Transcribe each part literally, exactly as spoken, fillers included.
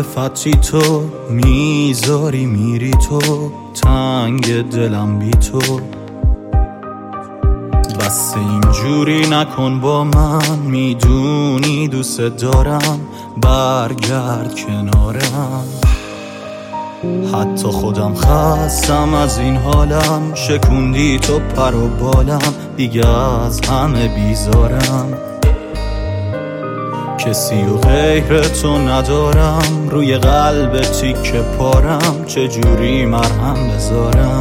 خطی تو میذاری میری تو، تنگ دلم بی تو. بس اینجوری نکن با من، میدونی دوست دارم، برگرد کنارم. حتی خودم خستم از این حالم، شکوندی تو پر و بالم، دیگه از همه بیزارم. کسی و غیر تو ندارم، روی قلب تیکه پارم، چجوری مرهم بذارم.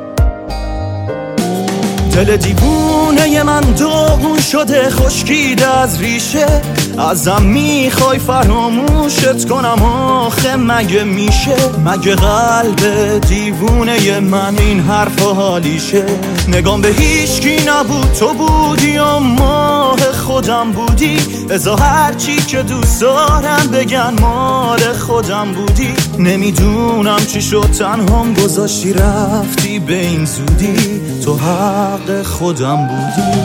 دل دیوونه من داغون شده، خشکیده از ریشه، ازم میخوای فراموشت کنم، آخه مگه میشه؟ مگه قلب دیوونه من این حرف حالیشه؟ نگام به هیچکی نبود، تو بودی و ماه خودم بودی، ازا هرچی که دوست دارم بگن مال خودم بودی. نمیدونم چی شد تنهام گذاشتی رفتی به این زودی، تو حق خودم بودی.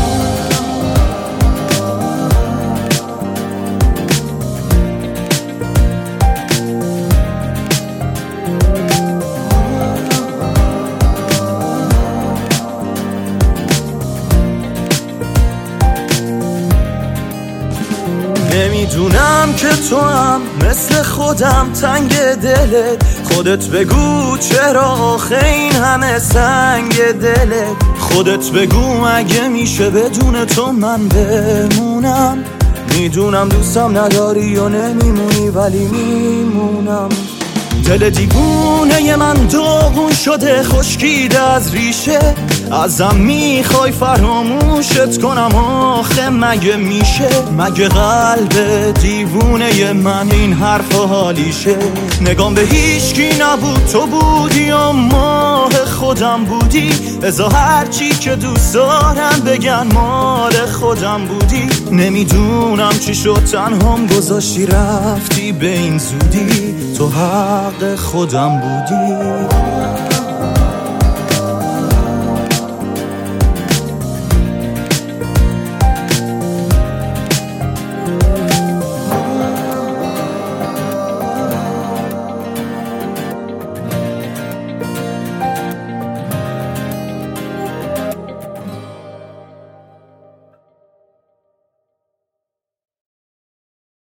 نمیدونم که تو هم مثل خودم تنگ دلت، خودت بگو چرا آخه این همه سنگ دلت. خودت بگو اگه میشه بدون تو من بمونم، میدونم دوستم نداری و نمیمونی ولی میمونم. دل دیوونه من داغون شده، خشکیده از ریشه، ازم میخوای فراموشت کنم، آخه مگه میشه؟ مگه قلب دیوونه من این حرف حالیشه؟ نگام به هیچکی نبود، تو بودی و ماه خودم بودی، ازا هرچی که دوست دارم بگن مال خودم بودی. نمیدونم چی شد تنهام گذاشتی رفتی به این زودی، تو حق خودم بودی.